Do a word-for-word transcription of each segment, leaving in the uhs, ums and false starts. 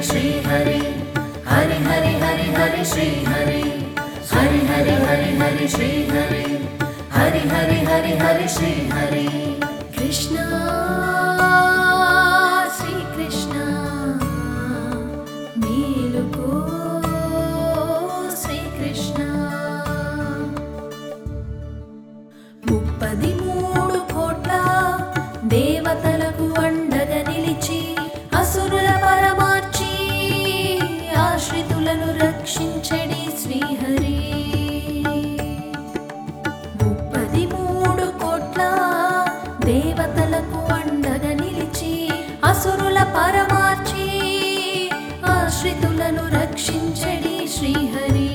Shri Hari, Hari Hari Hari Hari Shri Hari, Hari Hari Hari Hari Shri Hari, Hari Hari Hari Hari Shri Hari. Krishna, Shri Krishna, Meluko Shri Krishna. ముప్పది మూడు కోట్ల దేవతలకు అండగా నిలిచి అసురుల పరమార్చి ఆశ్రితులను రక్షించడి శ్రీహరి. ముప్పది మూడు కోట్ల దేవతలకు అండగా నిలిచి అసురుల పరమార్చి ఆశ్రితులను రక్షించడి శ్రీహరి.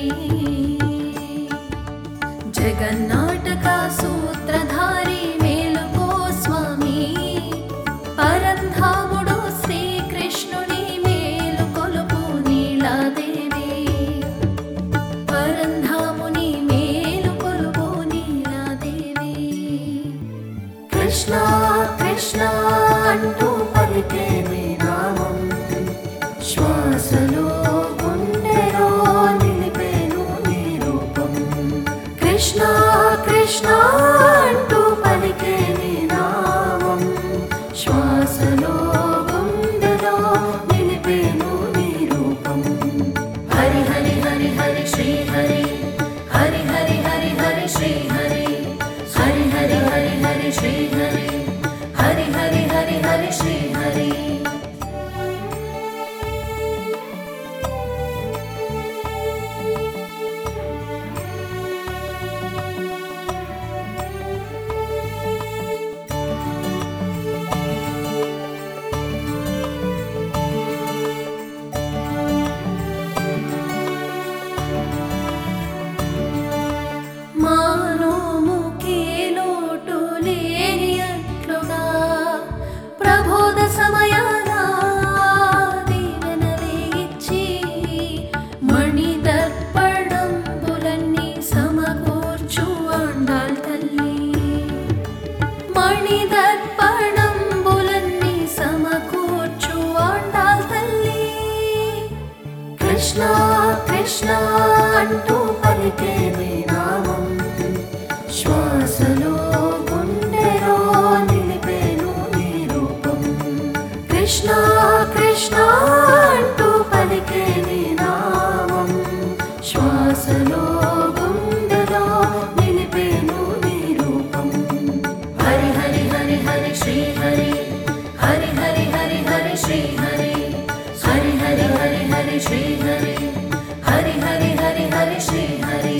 జగన్నాటక సూత్రధారి మేలుకో స్వామి, పరంధాముడు శ్రీకృష్ణుని మేలు కొలుపు నీలాదేవి, పరంధాముని మేలు కొలుపు నీలాదేవి. కృష్ణ కృష్ణ అంటూ పలికే నీ నామం శ్వాసలో గుండెలో నిలిపేను నీ రూపం. కృష్ణ కృష్ణ అంటూ పలికే నీ నామం శ్వాసలో గుండెలో నిలిపేను నీ రూపం. హరి హరి హరి హరి శ్రీ హరి, హరి హరి హరి హరి శ్రీ హరి, హరి హరి హరి హరి శ్రీ హరి, హరి హరి హరి హరి శ్రీ హరి. మానోముకే లోటు లేనియట్లుగా ప్రబోధ సమయాన దీవెనలే ఇచ్చి మణిదర్పణంబులన్నీ సమకూర్చు ఆండాళ్ తల్లి, మణిదర్పణంబులన్నీ సమకూర్చు ఆండాళ్ తల్లి. కృష్ణ కృష్ణ అంటూ పలికే నీ నామం శ్వాసలో గుండెలో నిలిపేను నీ రూపం. కృష్ణ కృష్ణ అంటూ పలికే నీ నామం శ్వాసలో గుండెలో నిలిపేను నీ రూపం. హరి హరి హరి హరి శ్రీ హరి, హరి హరి హరి హరి శ్రీ హరి, హరి హరి హరి హరి శ్రీ హరి, హరి హరి హరి హరి శ్రీ హరి.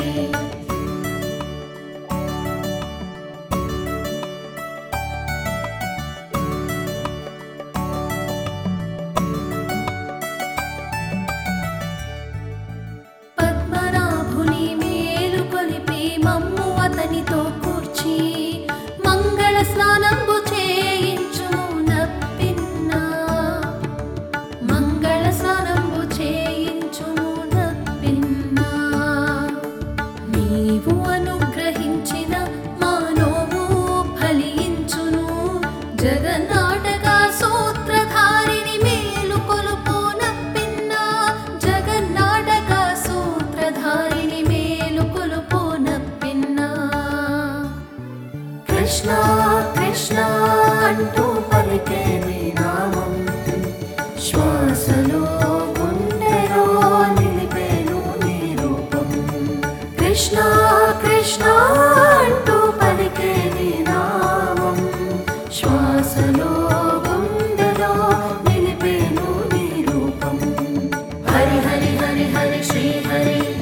పద్మనాభుని మేలు కొలిపి మమ్ము అతనితో కూర్చి మంగళ స్నానంబు చేయించుము నప్పిన్నా, మంగళ స్నానంబు చేయించుము నప్పిన్నా. నీవు అనుగ్రహించిన మానోము ఫలించును, జగన్నాటక సూత్రధారిని మేలు కొలుపు నప్పిన్నా, జగన్నాటక సూత్రధారిని మేలు కొలుపు నప్పిన్నా. కృష్ణ కృష్ణ అంటూ పలికే నీ నామం శ్వాసలో గుండెలో నిలిపేను నీ రూపం. కృష్ణ కృష్ణ అంటూ పలికే నీ నామం శ్వాసలో గుండెలో నిలిపేను నీ రూపం. హరి హరి హరి హరి శ్రీ హరి,